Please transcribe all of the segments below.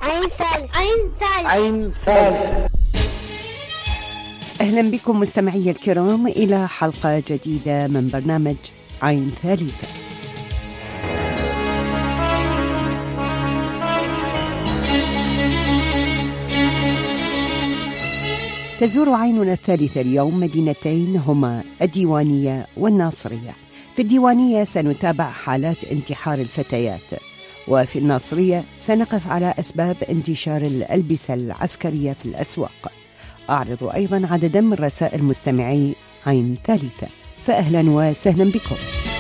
عين ثالث. عين ثالث. عين ثالث. أهلا بكم مستمعي الكرام إلى حلقة جديدة من برنامج عين ثالثة. تزور عيننا الثالثة اليوم مدينتين هما الديوانية والناصرية. في الديوانية سنتابع حالات انتحار الفتيات، وفي الناصرية سنقف على أسباب انتشار الألبسة العسكرية في الأسواق. أعرض أيضا عددا من رسائل مستمعي عين ثالثة، فأهلا وسهلا بكم.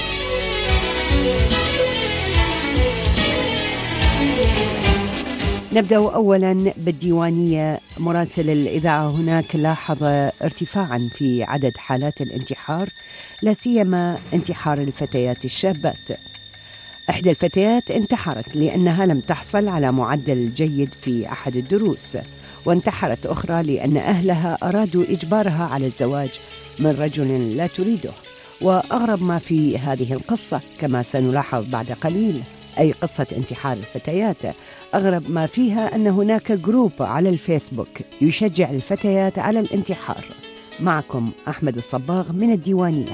نبدأ أولا بالديوانية. مراسل الإذاعة هناك لاحظ ارتفاعا في عدد حالات الانتحار، لا سيما انتحار الفتيات الشابات. إحدى الفتيات انتحرت لأنها لم تحصل على معدل جيد في أحد الدروس، وانتحرت أخرى لأن أهلها أرادوا إجبارها على الزواج من رجل لا تريده. وأغرب ما في هذه القصة كما سنلاحظ بعد قليل، أي قصة انتحار الفتيات، أغرب ما فيها أن هناك جروب على الفيسبوك يشجع الفتيات على الانتحار. معكم أحمد الصباغ من الديوانية.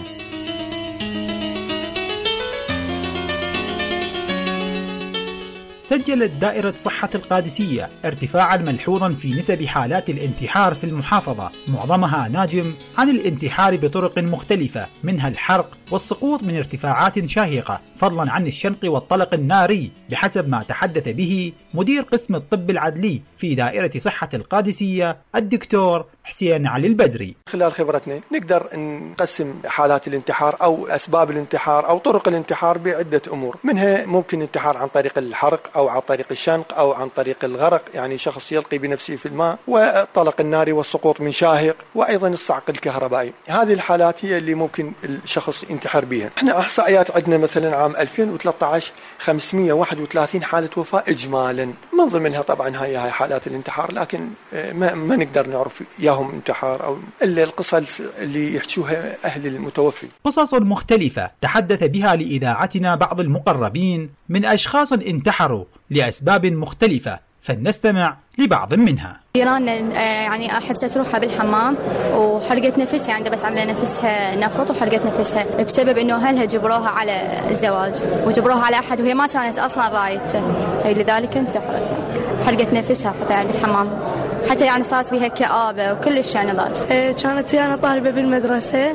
سجلت دائرة صحة القادسية ارتفاعا ملحوظا في نسب حالات الانتحار في المحافظة، معظمها ناجم عن الانتحار بطرق مختلفة، منها الحرق والسقوط من ارتفاعات شاهقة، فضلا عن الشنق والطلق الناري، بحسب ما تحدث به مدير قسم الطب العدلي في دائرة صحة القادسية الدكتور حسين علي البدري. خلال خبرتنا نقدر نقسم حالات الانتحار أو أسباب الانتحار أو طرق الانتحار بعدة أمور، منها ممكن انتحار عن طريق الحرق أو عن طريق الشنق أو عن طريق الغرق، يعني شخص يلقي بنفسه في الماء، والطلق الناري والسقوط من شاهق، وأيضا الصعق الكهربائي. هذه الحالات هي اللي ممكن الشخص ينتحر بها. احنا احصائيات عندنا مثلا عام 2013 531 حالة وفاة إجمالا، من ضمنها طبعا هاي حالات الانتحار، لكن ما نقدر نعرف ياهم انتحار أو إلا القصص اللي يحكوها أهل المتوفي. قصص مختلفة تحدث بها لإذاعتنا بعض المقربين من أشخاص انتحروا لأسباب مختلفة، فلنستمع لبعض منها. جيراننا يعني حبست روحها بالحمام وحرقت نفسها، يعني بس عملت نفسها نفط وحرقت نفسها بسبب انه اهلها جبروها على الزواج وجبروها على احد وهي ما كانت اصلا رايته، لذلك انتحرت، حرقت نفسها حتى يعني بالحمام، حتى يعني صارت بها كآبة وكلش يعني ضاجت. كانت أنا طالبة بالمدرسة،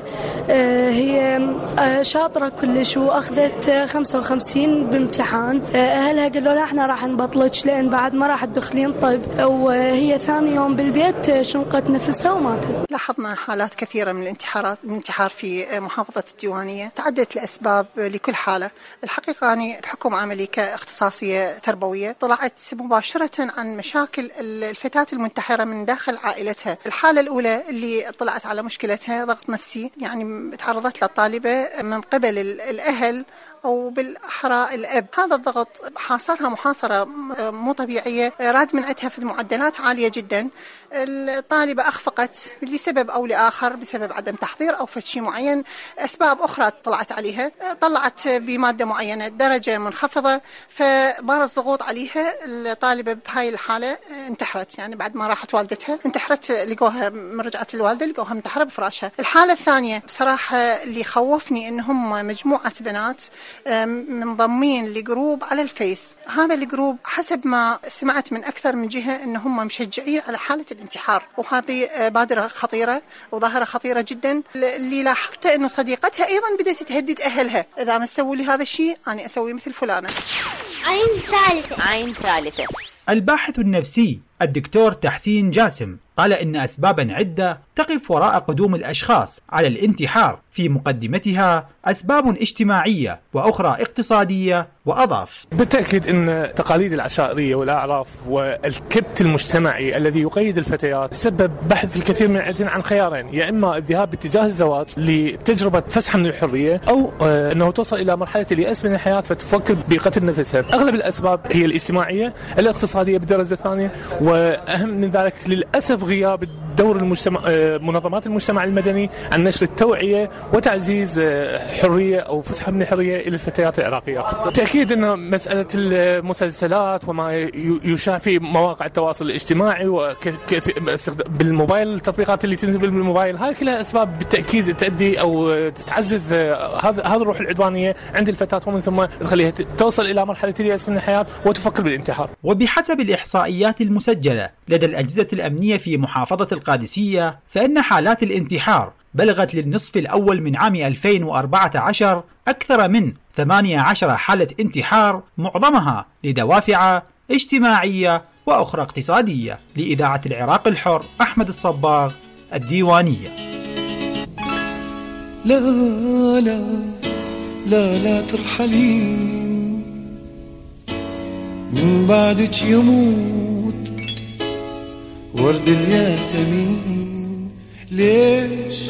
هي شاطرة كلش وأخذت 55 بامتحان. أهلها قالوا لها احنا راح نبطلك لأن بعد ما راح تدخلين طب، وهي ثاني يوم بالبيت شنقت نفسها وماتت. لاحظنا حالات كثيرة من الانتحار في محافظة الديوانية، تعدت الأسباب لكل حالة. الحقيقة أنا بحكم عملي كاختصاصية تربوية طلعت مباشرة عن مشاكل الفتاة المنتحرة من داخل عائلتها. الحالة الأولى اللي طلعت على مشكلتها ضغط نفسي، يعني تعرضت للطالبة من قبل الأهل أو بالأحرى الأب. هذا الضغط حاصرها محاصرة مو طبيعية، راد منعتها في معدلات عالية جدا. الطالبة أخفقت لسبب أو لآخر، بسبب عدم تحضير أو شيء معين، أسباب أخرى طلعت عليها، طلعت بمادة معينة درجة منخفضة، فبارز ضغوط عليها. الطالبة بهاي الحالة انتحرت، يعني بعد ما راحت والدتها انتحرت، لقوها من رجعت الوالدة لقوها منتحرة بفراشها. الحالة الثانية بصراحة اللي خوفني إنهم مجموعة بنات منضمين لجروب على الفيس. هذا الجروب حسب ما سمعت من أكثر من جهة إنهم مشجعين على حالة الانتحار، وهذه بادرة خطيرة وظاهرة خطيرة جدا. اللي لاحظته إنه صديقتها أيضا بدأت تهدد أهلها، إذا ما سووا لي هذا الشيء أنا أسوي مثل فلانة. عين ثالثة. عين ثالثة. الباحث النفسي الدكتور تحسين جاسم قال إن أسبابا عدة تقف وراء قدوم الأشخاص على الانتحار، في مقدمتها أسباب اجتماعية وأخرى اقتصادية. وأضاف: بالتأكيد أن التقاليد العشائرية والأعراف والكبت المجتمعي الذي يقيد الفتيات سبب بحث الكثير من العدين عن خيارين، يا إما الذهاب باتجاه الزواج لتجربة فسحة من الحرية، أو أنه توصل إلى مرحلة اليأس من الحياة فتفكر بقتل نفسها. أغلب الأسباب هي الاجتماعية، الاقتصادية بالدرجة الثانية، وأهم من ذلك للأسف غياب دور منظمات المجتمع المدني عن نشر التوعية وتعزيز حرية أو فسحة من الحرية إلى الفتيات العراقيات. تأكيد أن مسألة المسلسلات وما يشاع في مواقع التواصل الاجتماعي بالموبايل، التطبيقات اللي تنزل بالموبايل، هاي كلها أسباب بالتأكيد تؤدي أو تعزز هذا الروح العدوانية عند الفتاة، ومن ثم تخليها توصل إلى مرحلة اليأس من الحياة وتفكر بالانتحار. وبحسب الإحصائيات المسجلة لدى الأجهزة الأمنية في محافظة القادسية، فإن حالات الانتحار بلغت للنصف الأول من عام 2014 أكثر من 18 حالة انتحار، معظمها لدوافع اجتماعية وأخرى اقتصادية. لإذاعة العراق الحر، أحمد الصباغ، الديوانية. لا لا لا لا ترحلين، من بعدك يموت ورد الياسمين. ليش؟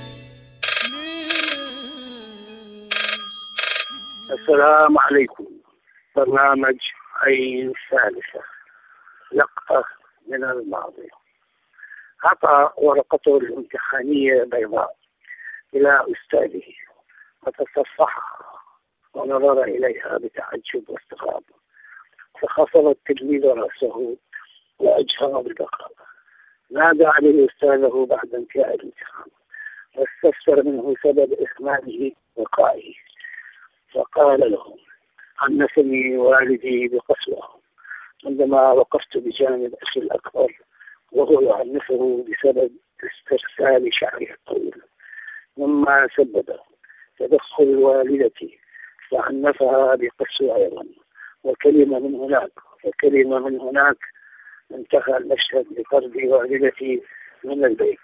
السلام عليكم. برنامج عين الثالثة، لقطة من الماضي. أعطى ورقته الامتحانية بيضاء إلى أستاذه وتصفحها ونظر إليها بتعجب واستغراب، فخفض التلميذ رأسه وأجهر بالبقاء. نادى عليه أستاذه بعد انتهاء الامتحان واستفسر منه سبب إهماله وقائه، فقال له: عنفني والدي بقسوة عندما وقفت بجانب أخي الأكبر وهو يعنفه بسبب استرسال شعره الطويل، مما سبب تدخل والدتي فعنفها بقسوة أيضا، وكلمة من هناك انتهى المشهد بطرد والدتي من البيت،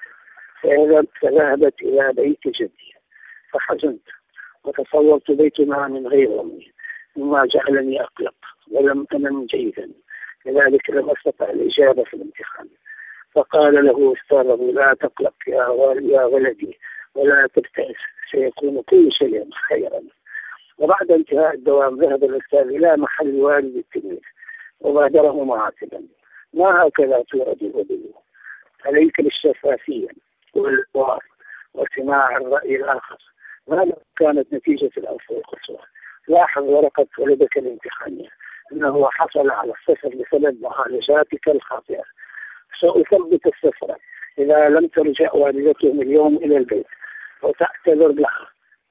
فذهبت إلى بيت جدي، فحزنت وتصورت بيتنا من غير أمي، مما جعلني أقلق ولم أنم جيدا، لذلك لم أستطع الإجابة في الامتحان. فقال له أستاذه: لا تقلق يا ولدي ولا تبتئس، سيكون كل شيء خيرا. وبعد انتهاء الدوام ذهب الأستاذ إلى محل والد التلميذ وبادره معاتبا: ما هكذا تورد الهدوء، عليك بالشفافية والإخبار وسماع الرأي الآخر. ماذا كانت نتيجة العنف والقسوة؟ لاحظ ورقة ولدك الامتحانية أنه حصل على الصفر بسبب معالجاتك الخاطئة. سأثبت الصفر إذا لم ترجع والدته اليوم إلى البيت وتعتذر لها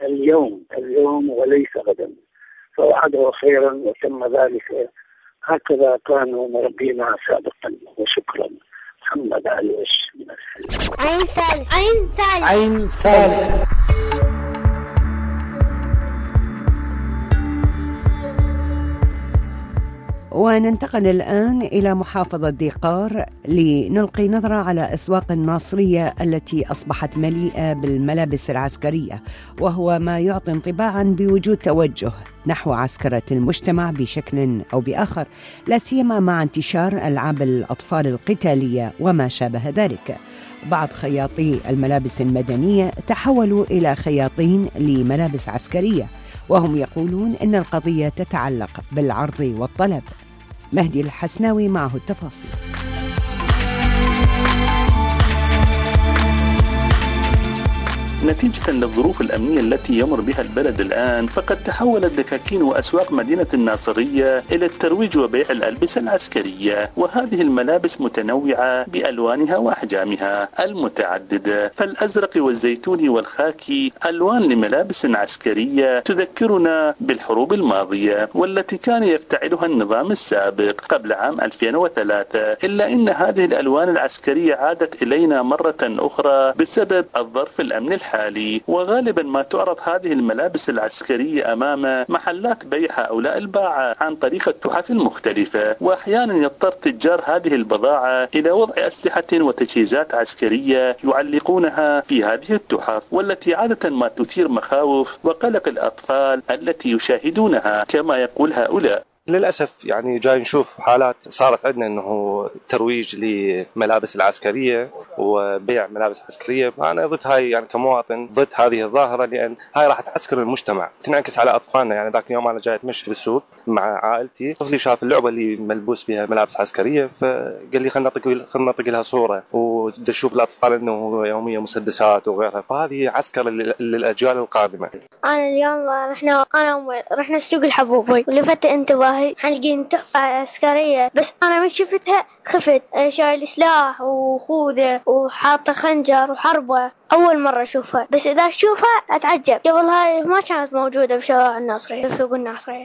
اليوم وليس غدا. فوعده خيرا وتم ذلك. هكذا كانوا مربينا سابقا. وشكرا. محمد علي وش من الحلم. عين ثالث. وننتقل الآن إلى محافظة ديقار لنلقي نظرة على أسواق الناصرية التي أصبحت مليئة بالملابس العسكرية، وهو ما يعطي انطباعا بوجود توجه نحو عسكرة المجتمع بشكل أو بآخر، لا سيما مع انتشار ألعاب الأطفال القتالية وما شابه ذلك. بعض خياطي الملابس المدنية تحولوا إلى خياطين لملابس عسكرية، وهم يقولون إن القضية تتعلق بالعرض والطلب. مهدي الحسناوي معه التفاصيل. نتيجة للظروف الأمنية التي يمر بها البلد الآن، فقد تحولت دكاكين وأسواق مدينة الناصرية إلى الترويج وبيع الألبسة العسكرية، وهذه الملابس متنوعة بألوانها وأحجامها المتعددة، فالأزرق والزيتوني والخاكي ألوان لملابس عسكرية تذكرنا بالحروب الماضية والتي كان يفتعلها النظام السابق قبل عام 2003. إلا أن هذه الألوان العسكرية عادت إلينا مرة أخرى بسبب الظرف الأمني الحالي، وغالبا ما تعرض هذه الملابس العسكرية أمام محلات بيع هؤلاء الباعة عن طريق التحف المختلفة، وأحيانا يضطر تجار هذه البضاعة إلى وضع أسلحة وتجهيزات عسكرية يعلقونها في هذه التحف، والتي عادة ما تثير مخاوف وقلق الأطفال التي يشاهدونها كما يقول هؤلاء. للأسف يعني جاي نشوف حالات صارت عندنا أنه ترويج لملابس العسكرية وبيع ملابس عسكرية. أنا ضد هاي، يعني كمواطن ضد هذه الظاهرة، لأن هاي راح تعسكر المجتمع، تنعكس على أطفالنا. يعني ذاك اليوم أنا جاي أتمشى في السوق مع عائلتي، طفلي شاف اللعبة اللي ملبوس فيها ملابس عسكرية، فقال لي خلنا نطق لها صورة، وتشوف الأطفال أنه يوميا مسدسات وغيرها، فهذه عسكر للأجيال القادمة. أنا اليوم رحنا سوق الحبوبي ولفت انتباهي حلقين تحفة عسكرية، بس أنا من شفتها خفت، شايل سلاح وخوذة وحاطة خنجر وحربة، أول مرة أشوفها، بس إذا أشوفها أتعجب. قبل هاي ما كانت موجودة بشوارع الناصرية، سوق الناصرية.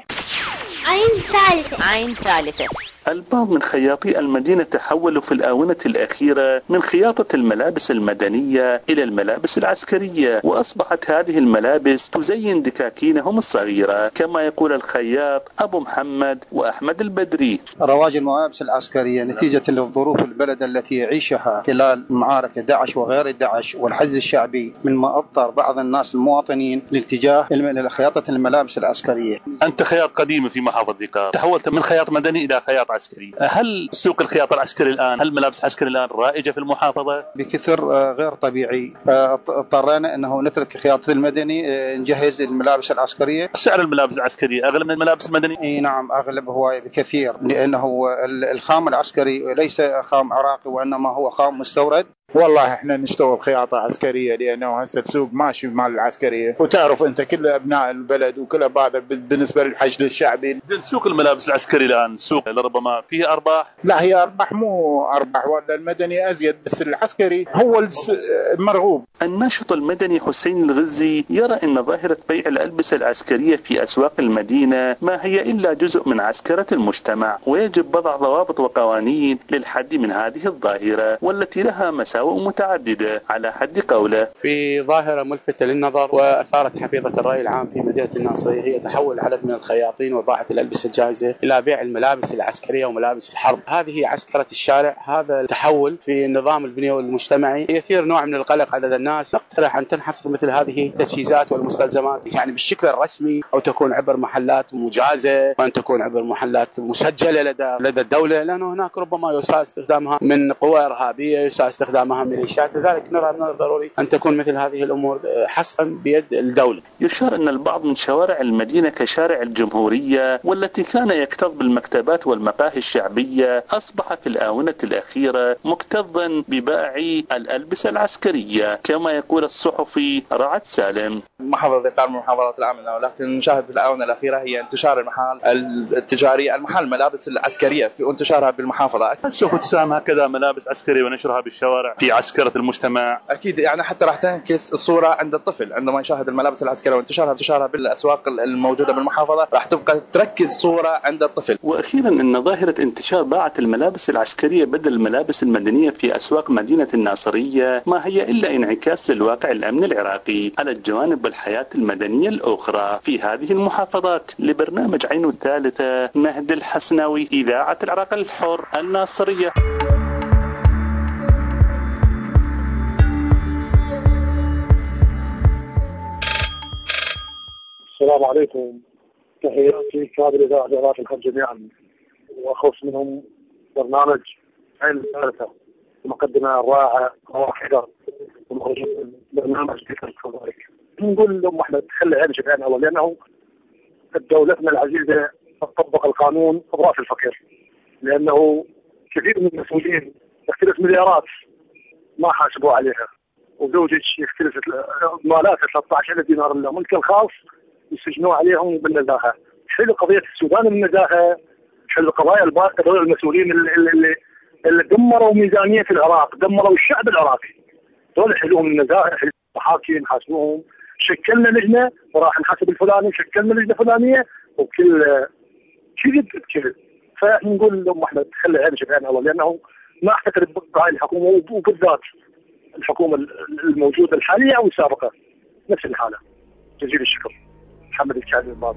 عين ثالثة. البعض من خياطي المدينة تحولوا في الآونة الأخيرة من خياطة الملابس المدنية إلى الملابس العسكرية، وأصبحت هذه الملابس تزين دكاكينهم الصغيرة، كما يقول الخياط أبو محمد وأحمد البدري. رواج الملابس العسكرية نتيجة لظروف البلد التي يعيشها خلال معارك داعش وغير داعش والحشد الشعبي، مما أضطر بعض الناس المواطنين للاتجاه إلى خياطة الملابس العسكرية. أنت خياط قديم في محافظة ذكار، تحولت من خياط مدني إلى خياط عسكري. هل سوق الخياط العسكري الآن، هل الملابس العسكري الآن رائجة في المحافظة؟ بكثر غير طبيعي، اضطرينا أنه نترك خياطة المدني، نجهز الملابس العسكرية. سعر الملابس العسكرية أغلى من الملابس المدني؟ اي نعم، أغلب هو بكثير، لأنه الخام العسكري ليس خام عراقي وإنما هو خام مستورد. والله احنا نشتغل خياطة عسكرية لأنه هسه السوق ماشي مال العسكرية، وتعرف أنت كل أبناء البلد وكل هذا بالنسبة للحشد الشعبي. سوق الملابس العسكري الآن سوق لربما فيه أرباح؟ لا، هي أرباح مو أرباح، ولا المدني أزيد، بس العسكري هو المرغوب. الناشط المدني حسين الغزي يرى أن ظاهرة بيع الألبسة العسكرية في أسواق المدينة ما هي إلا جزء من عسكرة المجتمع، ويجب وضع ضوابط وقوانين للحد من هذه الظاهرة والتي لها مساوئ متعددة على حد قوله. في ظاهرة ملفتة للنظر وأثارت حفيظة الرأي العام في مدينة الناصرية، هي تحول عدد من الخياطين وباعة الألبسة الجاهزة إلى بيع الملابس العسكرية وملابس الحرب. هذه عسكرة الشارع. هذا التحول في النظام البنيوي المجتمعي يثير نوع من القلق عدد الناس. نقترح أن تنحصر مثل هذه التجهيزات والمستلزمات يعني بالشكل الرسمي، أو تكون عبر محلات مجازة، وأن تكون عبر محلات مسجلة لدى الدولة، لأنه هناك ربما يساء استخدامها من قوى إرهابية، يساء استخدامها ميليشيات، لذلك نرى من الضروري أن تكون مثل هذه الأمور حصرا بيد الدولة. يشار أن البعض من شوارع المدينة كشارع الجمهورية والتي كان يكتظ بالمكتبات والمقاهي الشعبية أصبح في الآونة الأخيرة مكتظا ببائعي الألبسة العسكرية، كما يقول الصحفي رعد سالم. محافظة ذكار من المحافظات الآمنة، ولكن نشاهد في الآونة الأخيرة هي انتشار المحال التجاري، المحل الملابس العسكرية في انتشارها بالمحافظة. هل سوف تساهم هكذا ملابس عسكرية ونشرها بالشوارع في عسكرة المجتمع؟ أكيد، يعني حتى راح تعكس الصورة عند الطفل عندما يشاهد الملابس العسكرية وانتشارها بالأسواق الموجودة بالمحافظة، راح تبقى تركز صورة عند الطفل. وأخيرا أن ظاهرة انتشار باعة الملابس العسكرية بدل الملابس المدنية في أسواق مدينة الناصرية ما هي إلا انعكاس للواقع الأمن العراقي على الجوانب والحياة المدنية الأخرى في هذه المحافظات. لبرنامج عين الثالثة، مهدي الحسناوي، إذاعة العراق الحر، الناصرية. السلام عليكم، تحياتي كابل إذاعة العراق الحر جميعا، وأخص منهم برنامج عين الثالثة، المقدمة الرائعة وحدة برنامج ذكر كذلك. نقول لهم احنا تخلي عين شبعنا أول، لأنه دولتنا العزيزة تطبق القانون بضعف الفقير، لأنه كثير من المسؤولين يختلف مليارات ما حاسبوا عليها، وزوجك يختلف مالات 13,000 دينار له، ملك الخاص يسجنوا عليهم بالنزاهة. حلو قضية السودان النزاهة، حلو قضايا الباقي، دول المسؤولين اللي دمروا ميزانية العراق، دمروا الشعب العراقي، دول حلوهم النزاهة، حلو محاكم نحاسبوهم. شكلنا لجنة وراح نحاسب الفلاني، شكلنا لجنة فلانية، وكل كذب. فنقول لهم احنا تخلي عين شبعنا أول، لأنه ما احتكر بهاي الحكومة، وبالذات الحكومة الموجودة الحالية أو السابقة نفس الحالة. جزيل الشكر. محمد الكعبي الباضي.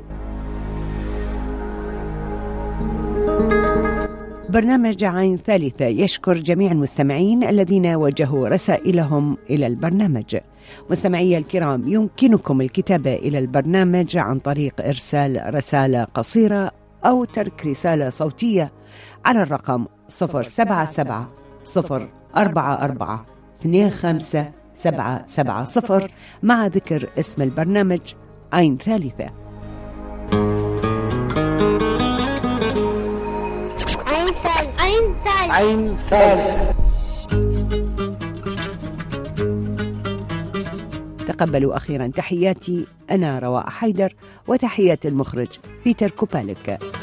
برنامج عين ثالثة يشكر جميع المستمعين الذين وجهوا رسائلهم إلى البرنامج. مستمعي الكرام، يمكنكم الكتابة إلى البرنامج عن طريق إرسال رسالة قصيرة أو ترك رسالة صوتية على الرقم 077 044 25770 مع ذكر اسم البرنامج عين ثالثة. عين ثالثة. تقبلوا أخيرا تحياتي أنا رواء حيدر وتحيات المخرج بيتر كوبالك.